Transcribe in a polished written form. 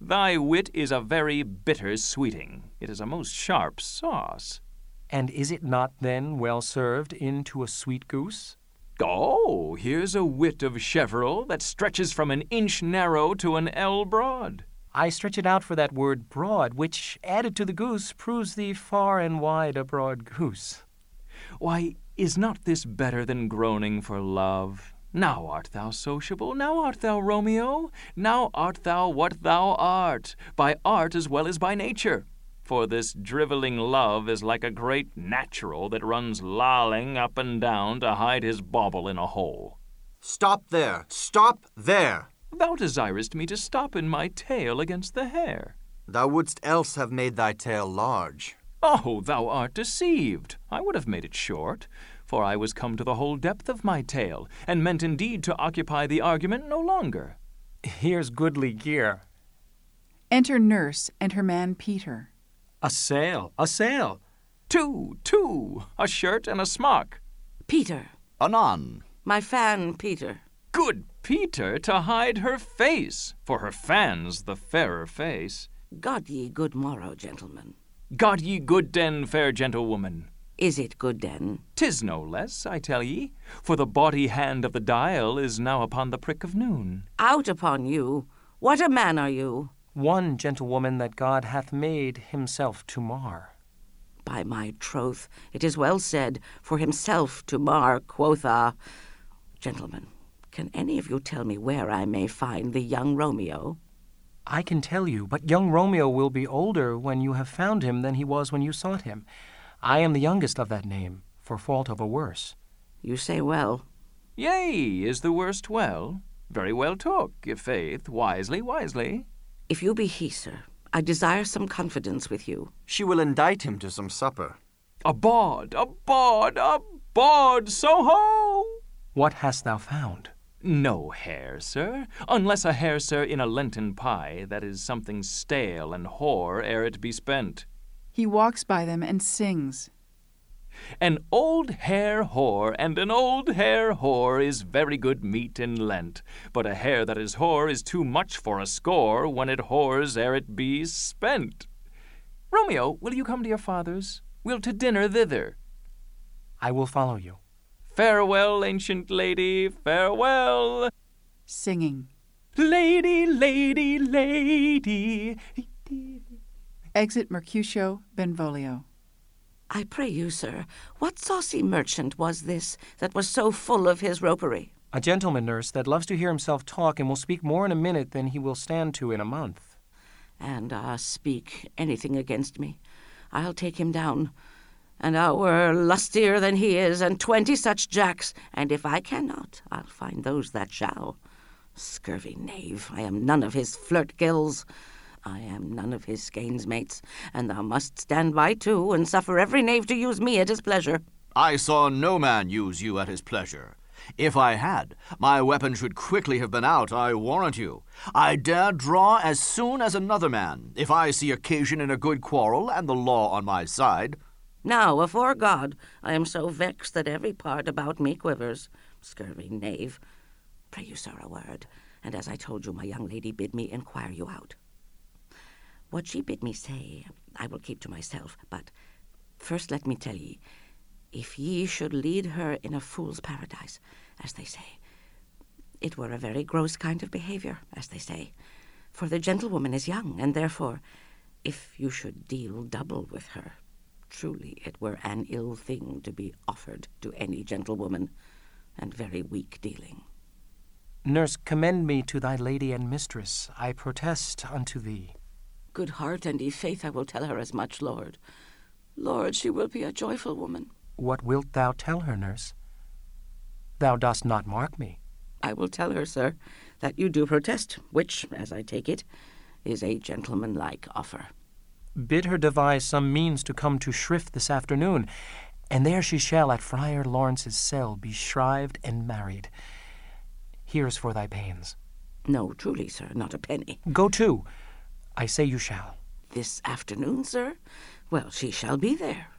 Thy wit is a very bitter sweeting. It is a most sharp sauce. And is it not then well served into a sweet goose? Oh, here's a wit of Cheverel that stretches from an inch narrow to an ell broad. I stretch it out for that word broad, which, added to the goose, proves thee far and wide a broad goose. Why, is not this better than groaning for love? Now art thou sociable, now art thou Romeo, now art thou what thou art, by art as well as by nature. For this drivelling love is like a great natural that runs lolling up and down to hide his bauble in a hole. Stop there! Stop there! Thou desirest me to stop in my tail against the hair. Thou wouldst else have made thy tail large. Oh, thou art deceived. I would have made it short, for I was come to the whole depth of my tale, and meant indeed to occupy the argument no longer. Here's goodly gear. Enter Nurse and her man Peter. A sail, a sail. Two, a shirt and a smock. Peter. Anon. My fan, Peter. Good Peter, to hide her face, for her fan's the fairer face. God ye good morrow, gentlemen. God ye good den, fair gentlewoman. Is it good den? 'Tis no less, I tell ye, for the bawdy hand of the dial is now upon the prick of noon. Out upon you! What a man are you! One gentlewoman that God hath made himself to mar. By my troth, it is well said, for himself to mar, quotha. Gentlemen, can any of you tell me where I may find the young Romeo? I can tell you, but young Romeo will be older when you have found him than he was when you sought him. I am the youngest of that name, for fault of a worse. You say well. Yea, is the worst well? Very well took, i' faith, wisely. If you be he, sir, I desire some confidence with you. She will indict him to some supper. A bawd, so-ho! What hast thou found? No hare, sir, unless a hare, sir, in a Lenten pie, that is something stale and hoar ere it be spent. He walks by them and sings. An old hare whore and an old hare whore is very good meat in Lent, but a hare that is whore is too much for a score when it whores ere it be spent. Romeo, will you come to your father's? We'll to dinner thither. I will follow you. Farewell, ancient lady, farewell. Singing. Lady, lady, lady. Exit Mercutio, Benvolio. I pray you, sir, what saucy merchant was this that was so full of his ropery? A gentleman, nurse, that loves to hear himself talk and will speak more in a minute than he will stand to in a month. And speak anything against me, I'll take him down. And I were lustier than he is, and 20 such jacks, and if I cannot, I'll find those that shall. Scurvy knave, I am none of his flirt gills. I am none of his skeins mates, and thou must stand by too, and suffer every knave to use me at his pleasure. I saw no man use you at his pleasure. If I had, my weapon should quickly have been out, I warrant you. I dare draw as soon as another man, if I see occasion in a good quarrel, and the law on my side. Now, afore God, I am so vexed that every part about me quivers. Scurvy knave. Pray you, sir, a word, and as I told you, my young lady bid me inquire you out. What she bid me say, I will keep to myself, but first let me tell ye, if ye should lead her in a fool's paradise, as they say, it were a very gross kind of behavior, as they say, for the gentlewoman is young, and therefore, if you should deal double with her, truly it were an ill thing to be offered to any gentlewoman, and very weak dealing. Nurse, commend me to thy lady and mistress, I protest unto thee. Good heart and faith I will tell her as much, Lord. Lord, she will be a joyful woman. What wilt thou tell her, nurse? Thou dost not mark me. I will tell her, sir, that you do protest, which, as I take it, is a gentlemanlike offer. Bid her devise some means to come to Shrift this afternoon, and there she shall at Friar Lawrence's cell be shrived and married. Here's for thy pains. No, truly, sir, not a penny. Go to. I say you shall. This afternoon, sir? Well, she shall be there.